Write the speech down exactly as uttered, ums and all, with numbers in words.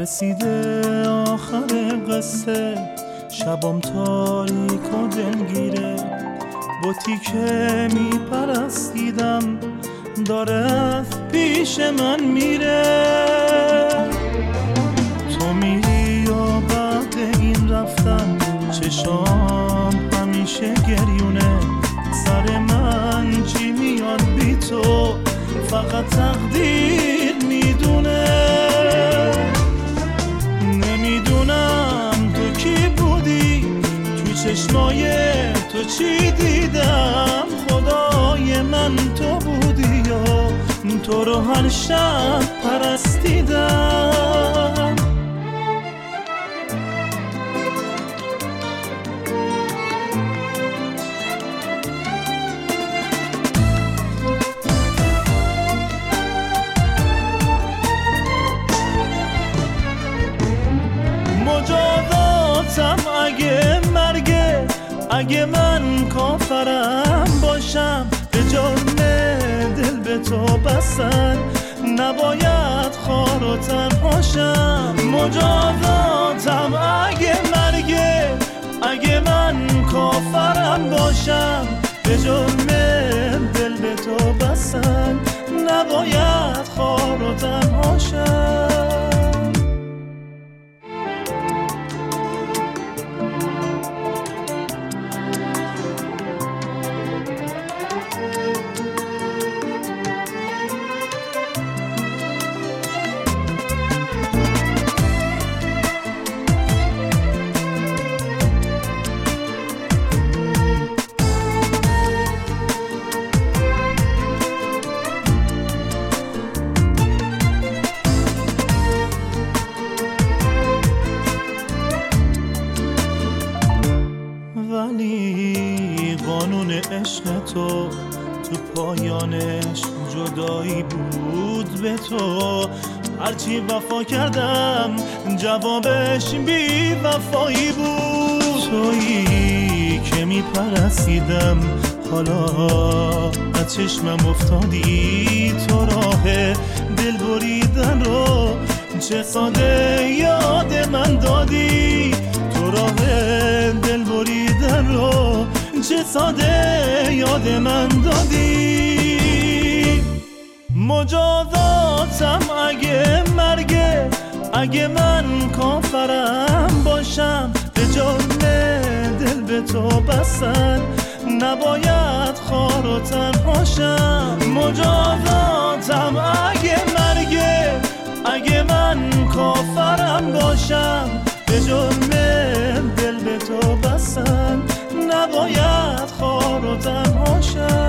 رسیده آخر قصه، شبام تاریک و دلگیره، بوتی که میپرستیدم داره از پیش من میره. تو میری و بعد این رفتن چشام همیشه گریونه، سر من چی میاد بی تو فقط تقدیر میدونه. نمیدونم تو کی بودی، تو چشمای تو چی دیدم، خدای من تو بودی یا تو رو هر شب پرستیدم. مجازاتم اگه مرگه، اگه من کافرم باشم، به جرم دل به تو بستن نباید خار و تنهاشم. مجازاتم اگه مرگه، اگه من کافرم باشم، به جرم دل به تو بستن نباید خار و تنهاشم. ولی قانون عشق تو تو پایانش جدایی بود به تو، هرچی وفا کردم جوابش بی وفایی بود. تویی که میپرستیدم حالا از چشمم افتادی، تو راه دل بریدن رو چه ساده یاد من دادی، تو راه دل بریدن رو چه ساده یاد من دادی. مجازاتم اگه مرگه، اگه من کافرم باشم، به جرم دل به تو بستن نباید خار و تنهاشم. مجازاتم اگه مرگه، اگه من کافرم باشم، به جرم دل به تو بستن نباید خار و تنهاشم.